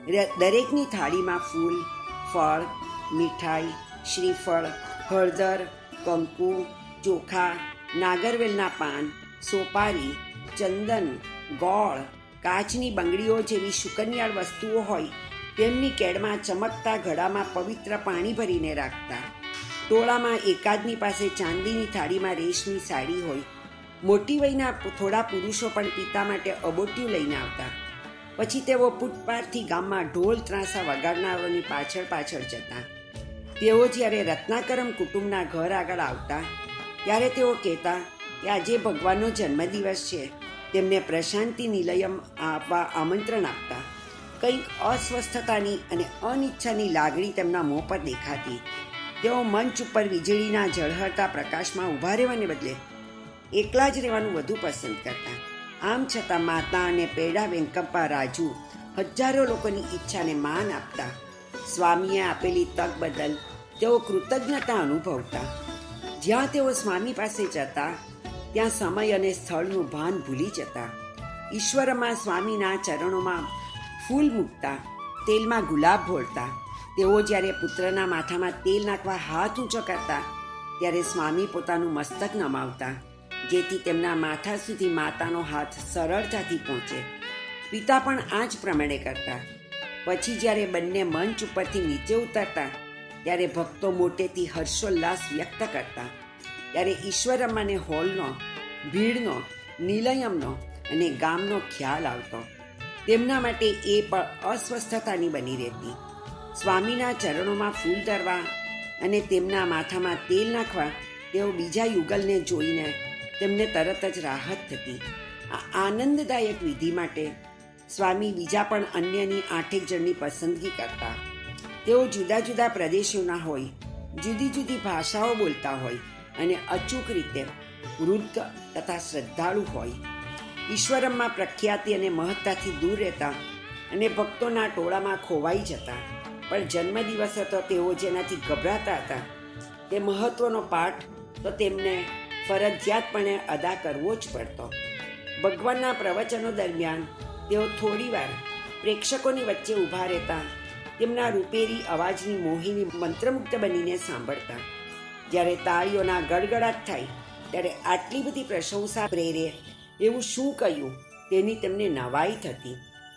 Speaker 1: દરેકની થાળીમાં ફૂલ, ફળ, મીઠાઈ, શ્રીફળ, હળદર, કંકુ, ચોખા, નાગરવેલના પાન, સોપારી, ચંદન, ગોળ, કાચની બંગડીઓ જેવી શુકનિયાળ વસ્તુઓ હોય તેમની કેડમાં ચમકતા ઘડામાં પવિત્ર પાણી ભરીને રાખતા. ટોળામાં એકાદની પાસે ચાંદીની થાળીમાં રેશમી સાડી હોય. મોટી વયના થોડા પુરુષો પણ પિતા માટે અબોટિયું લઈને આવતા. પછી તેઓ ફૂટપાથથી ગામમાં ઢોલ ત્રાંસા વગાડનારોની પાછળ પાછળ જતા. તેઓ જ્યારે રત્નાકરમ કુટુંબના ઘર આગળ આવતા ત્યારે તેઓ કહેતા કે આજે ભગવાનનો જન્મદિવસ છે, તેમને પ્રશાંતિ નિલયમ આપવા આમંત્રણ આપતા. કંઈક અસ્વસ્થતાની અને અનિચ્છાની લાગણી તેમના મોં પર દેખાતી. તેઓ મંચ ઉપર વીજળીના ઝળહળતા પ્રકાશમાં ઊભા રહેવાને બદલે એકલા જ રહેવાનું વધુ પસંદ કરતા. આમ છતાં માતા અને પેડા વેંકપ્પા રાજુ હજારો લોકોની ઈચ્છાને માન આપતા. સ્વામીએ આપેલી તક બદલ તેઓ કૃતજ્ઞતા અનુભવતા. જ્યાં તેઓ સ્વામી પાસે જતા ત્યાં સમય અને સ્થળનું ભાન ભૂલી જતા. ઈશ્વરમાં સ્વામીના ચરણોમાં ફૂલ મૂકતા, તેલમાં ગુલાબ ભોળતા. તેઓ જ્યારે પુત્રના માથામાં તેલ નાખવા હાથ ઊંચો કરતા ત્યારે સ્વામી પોતાનું મસ્તક નમાવતા, જેથી તેમના માથા સુધી માતાનો હાથ સરળતાથી પહોંચે. પિતા પણ આ જ પ્રમાણે કરતા. પછી જ્યારે બંને મંચ ઉપરથી નીચે ઉતરતા ત્યારે ભક્તો મોટેથી હર્ષોલ્લાસ વ્યક્ત કરતા. ત્યારે ઈશ્વરમ્માને હોલનો, ભીડનો, નિલયમનો અને ગામનો ખ્યાલ આવતો. તેમના માટે એ પણ અસ્વસ્થતાની બની રહેતી. સ્વામીના ચરણોમાં ફૂલ ધરવા અને તેમના માથામાં તેલ નાખવા તેઓ બીજા યુગલને જોઈને તેમને તરત જ રાહત થતી. આ આનંદદાયક વિધિ માટે સ્વામી બીજા પણ અન્યની આઠેક જણની પસંદગી કરતા. તેઓ જુદા જુદા પ્રદેશોના હોય, જુદી જુદી ભાષાઓ બોલતા હોય અને અચૂક રીતે વૃદ્ધ તથા શ્રદ્ધાળુ હોય. ઈશ્વરમ્મા પ્રખ્યાતિ અને મહત્તાથી દૂર રહેતા અને ભક્તોના ટોળામાં ખોવાઈ જતા. પણ જન્મદિવસ હતો તેઓ જેનાથી ગભરાતા હતા તે મહત્વનો પાઠ તો તેમને ફરજિયાતપણે અદા કરવો જ પડતો. ભગવાનના પ્રવચનો દરમિયાન તેઓ થોડીવાર પ્રેક્ષકોની વચ્ચે ઊભા રહેતા. તેમના રૂપેરી અવાજની મોહિની મંત્રમુગ્ધ બનીને સાંભળતા. જ્યારે તાળીઓના ગડગડાટ થાય ત્યારે આટલી બધી પ્રશંસા પ્રેરે એવું શું કહ્યું તેની તેમને નવાઈ થતી.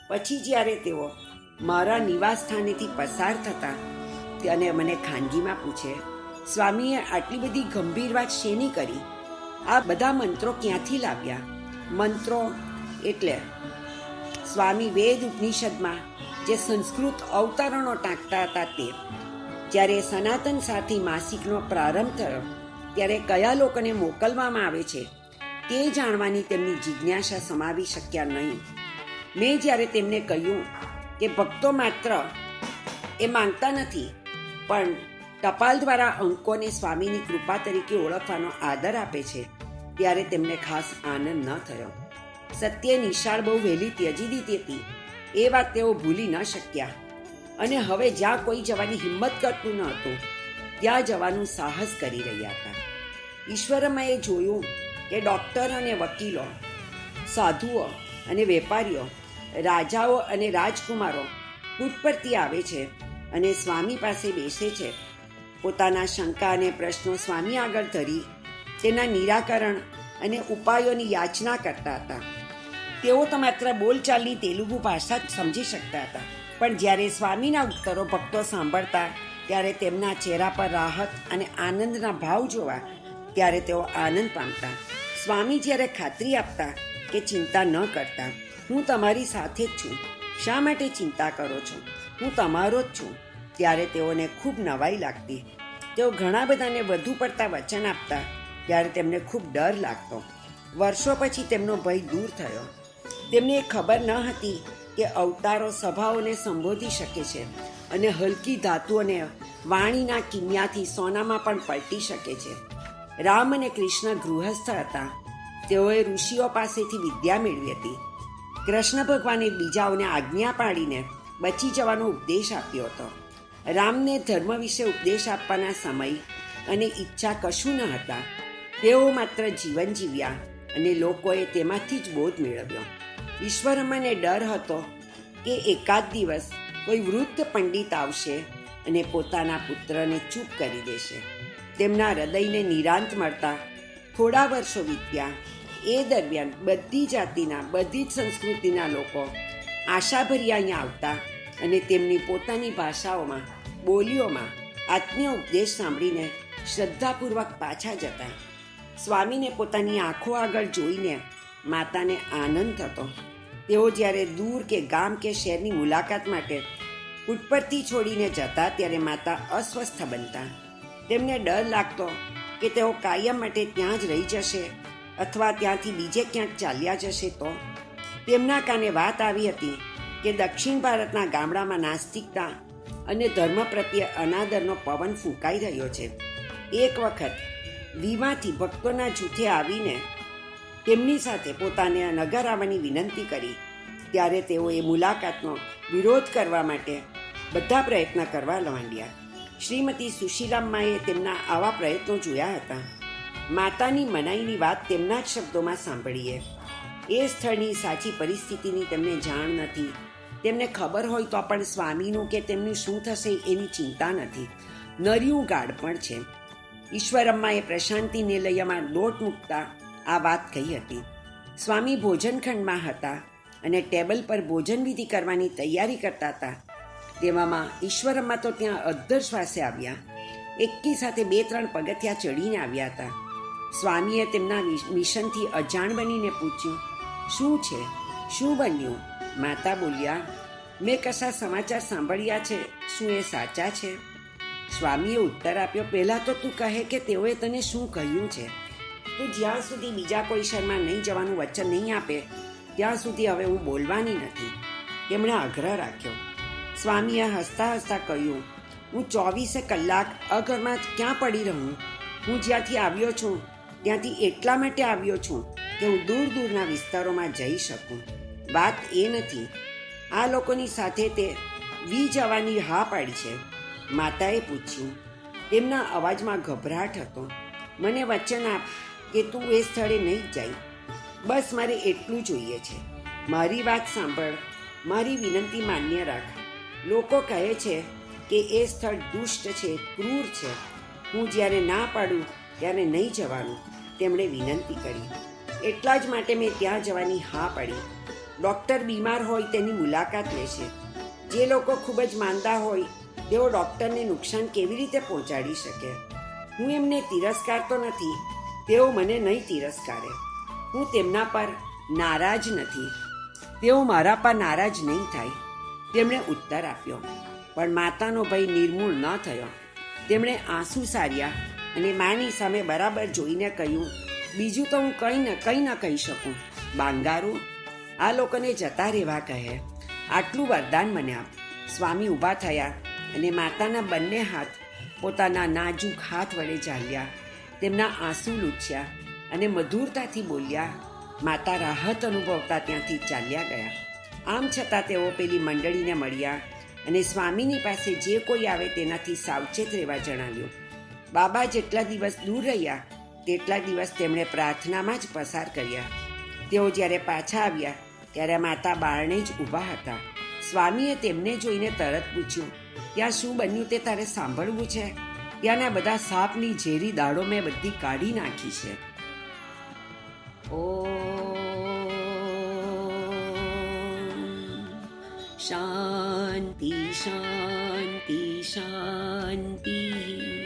Speaker 1: પછી જ્યારે તેઓ મારા નિવાસ સ્થાનેથી પસાર થતા અને મને ખાનગીમાં પૂછે, સ્વામીએ આટલી બધી ગંભીર વાત શેની કરી? આ બધા મંત્રો ક્યાંથી લાવ્યા? મંત્રો એટલે સ્વામી વેદ ઉપનિષદમાં જે સંસ્કૃત અવતરણો ટાંકતા હતા તે. જ્યારે સનાતન સાથી માસિકનો પ્રારંભ થયો ત્યારે કયા લોકોને મોકલવામાં આવે છે તે જાણવાની તેમની જિજ્ઞાસા સમાવી શક્યા નહીં. મેં જ્યારે તેમને કહ્યું કે ભક્તો માત્ર એ માંગતા નથી, પણ ટપાલ દ્વારા અંકોને સ્વામીની કૃપા તરીકે ઓળખવાનો આદર આપે છે, ત્યારે તેમને ખાસ આનંદ ન થયો. સત્ય નિશાળ બહુ વહેલી ત્યજી દીધી હતી એ વાત તેઓ ભૂલી ન શક્યા, અને હવે જ્યાં કોઈ જવાની હિંમત કરતું ન હતું ત્યાં જવાનું સાહસ કરી રહ્યા હતા. ઈશ્વરમાએ જોયું કે ડૉક્ટર અને વકીલો, સાધુઓ અને વેપારીઓ, રાજાઓ અને રાજકુમારો કૂટ પરથી આવે છે અને સ્વામી પાસે બેસે છે. પોતાના શંકા અને પ્રશ્નો સ્વામી આગળ ધરી તેના નિરાકરણ અને ઉપાયોની યાચના કરતા હતા. તેઓ તો માત્ર બોલચાલની તેલુગુ ભાષા જ સમજી શકતા હતા, પણ જ્યારે સ્વામીના ઉત્તરો ભક્તો સાંભળતા ત્યારે તેમના ચહેરા પર રાહત અને આનંદના ભાવ જોવા ત્યારે તેઓ આનંદ પામતા. સ્વામી જ્યારે ખાતરી આપતા કે ચિંતા ન કરતા, હું તમારી સાથે જ છું, શા માટે ચિંતા કરો છો, હું તમારો જ છું, ત્યારે તેઓને ખૂબ નવાઈ લાગતી. તેઓ ઘણા બધાને વધુ પડતા વચન આપતા ત્યારે તેમને ખૂબ ડર લાગતો. વર્ષો પછી તેમનો ભય દૂર થયો. તેમને એ ખબર ન હતી કે અવતારો સભાઓને સંબોધી શકે છે અને હલકી ધાતુઓને વાણીના કિમિયાથી સોનામાં પણ પલટી શકે છે. રામ અને કૃષ્ણ ગૃહસ્થ હતા. તેઓએ ઋષિઓ પાસેથી વિદ્યા મેળવી હતી. કૃષ્ણ ભગવાને બીજાઓને આજ્ઞા પાડીને બચી જવાનો ઉપદેશ આપ્યો હતો. રામને ધર્મ વિશે ઉપદેશ આપવાના સમય અને ઈચ્છા કશું ન હતા. તેઓ માત્ર જીવન જીવ્યા અને લોકોએ તેમાંથી જ બોધ મેળવ્યો. ઈશ્વરમાને ડર હતો કે એકાદ દિવસ કોઈ વૃદ્ધ પંડિત આવશે અને પોતાના પુત્રને ચૂપ કરી દેશે. તેમના હૃદયને નિરાંત મળતા થોડા વર્ષો વીત્યા. એ દરમિયાન બધી જાતિના, બધી જ સંસ્કૃતિના લોકો આશાભર્યા અહીંયા આવતા અને તેમની પોતાની ભાષાઓમાં, બોલીઓમાં આત્મીય ઉપદેશ સાંભળીને શ્રદ્ધાપૂર્વક પાછા જતા. સ્વામીને પોતાની આંખો આગળ જોઈને માતાને આનંદ થતો. તેઓ જ્યારે દૂર કે ગામ કે શહેરની મુલાકાત માટે ઉટપરથી છોડીને જતા ત્યારે માતા અસ્વસ્થ બનતા. તેમને ડર લાગતો કે તેઓ કાયમ માટે ત્યાં જ રહી જશે અથવા ત્યાંથી બીજે ક્યાંક ચાલ્યા જશે તો. તેમના કાને વાત આવી હતી કે દક્ષિણ ભારતના ગામડામાં નાસ્તિકતા અને ધર્મ પ્રત્યે અનાદરનો પવન ફૂંકાઈ રહ્યો છે. એક વખત વીમાંથી ભક્તોના જૂથે આવીને તેમની સાથે પોતાને નગર આવવાની વિનંતી કરી. ત્યારે તેઓએ મુલાકાતનો વિરોધ કરવા માટે બધા પ્રયત્ન કરવા માંડ્યા. શ્રીમતી સુશીલામ્માએ તેમના આવા પ્રયત્નો જોયા હતા. માતાની મનાઈની વાત તેમના જ શબ્દોમાં સાંભળીએ. એ સ્થળની સાચી પરિસ્થિતિની તેમને જાણ નથી. તેમને ખબર હોય તો પણ સ્વામીનું કે તેમનું શું થશે એની ચિંતા નથી. નર્યું ગાઢ પણ છે. ઈશ્વરમ્માએ પ્રશાંતિ નિલયમાં દોટ મૂકતા આ વાત કહી હતી. સ્વામી ભોજનખંડમાં હતા અને ટેબલ પર ભોજન વિધિ કરવાની તૈયારી કરતા હતા. તેવામાં ઈશ્વરમ્મા તો ત્યાં અદ્ધર શ્વાસે આવ્યા. એકી સાથે બે ત્રણ પગથિયા ચડીને આવ્યા હતા. સ્વામીએ તેમના મિશનથી અજાણ બનીને પૂછ્યું, શું છે, શું બન્યું? માતા બોલ્યા, મેં કશા સમાચાર સાંભળ્યા છે, શું એ સાચા છે? સ્વામીએ ઉત્તર આપ્યો, પહેલાં તો તું કહે કે તેઓએ તને શું કહ્યું છે. તું જ્યાં સુધી બીજા કોઈ શહેરમાં નહીં જવાનું વચન નહીં આપે ત્યાં સુધી હવે હું બોલવાની નથી. તેમણે આગ્રહ રાખ્યો. સ્વામીએ હસતા હસતા કહ્યું, હું ચોવીસે કલાક અઘરમાં ક્યાં પડી રહું? હું જ્યાંથી આવ્યો છું ત્યાંથી એટલા માટે આવ્યો છું કે હું દૂર દૂરના વિસ્તારોમાં જઈ શકું. વાત એ નથી. આ લોકોની સાથે તે વી જવાની હા પાડી છે. માતાએ પૂછ્યું. તેમના અવાજમાં ગભરાટ હતો. મને વચન આપ કે તું એ સ્થળે નહીં જાય. બસ મારે એટલું જોઈએ છે. મારી વાત સાંભળ, મારી વિનંતી માન્ય રાખ. લોકો કહે છે કે એ સ્થળ દુષ્ટ છે, ક્રૂર છે. હું જ્યારે ના પાડું ત્યારે નહીં જવાનું. તેમણે વિનંતી કરી. એટલા જ માટે મેં ત્યાં જવાની હા પાડી. ડૉક્ટર બીમાર હોય તેની મુલાકાત લે છે. જે લોકો ખૂબ જ માંદા હોય તેઓ ડૉક્ટરને નુકસાન કેવી રીતે પહોંચાડી શકે? હું એમને તિરસ્કારતો નથી, તેઓ મને નહીં તિરસ્કારે. હું તેમના પર નારાજ નથી, તેઓ મારા પર નારાજ નહીં થાય. તેમણે ઉત્તર આપ્યો. પણ માતાનો ભય નિર્મૂળ ન થયો. તેમણે આંસુ સાર્યા અને માની સામે બરાબર જોઈને કહ્યું, બીજું તો હું કંઈ ન કંઈ ન કહી શકું. બાંગારું, આ લોકોને જતા રહેવા કહે. આટલું વરદાન મને આપ. સ્વામી ઊભા થયા અને માતાના બંને હાથ પોતાના નાજુક હાથ વડે ઝાલ્યા, તેમના આંસુ લૂછ્યા અને મધુરતાથી બોલ્યા. માતા રાહત અનુભવતા ત્યાંથી ચાલ્યા ગયા. આમ છતાં તેઓ પેલી મંડળીને મળ્યા અને સ્વામીની પાસે જે કોઈ આવે તેનાથી સાવચેત રહેવા જણાવ્યું. બાબા જેટલા દિવસ દૂર રહ્યા તેટલા દિવસ તેમણે પ્રાર્થનામાં જ પસાર કર્યા. તેઓ જ્યારે પાછા આવ્યા ત્યારે માતા બારણે જ ઊભા હતા. સ્વામીએ તેમને જોઈને તરત પૂછ્યું, ત્યાં શું બન્યું તે તારે સાંભળવું છે? ત્યાંના બધા સાપની ઝેરી દાળો મેં બધી કાઢી નાખી છે. ઓમ શાંતિ શાંતિ શાંતિ.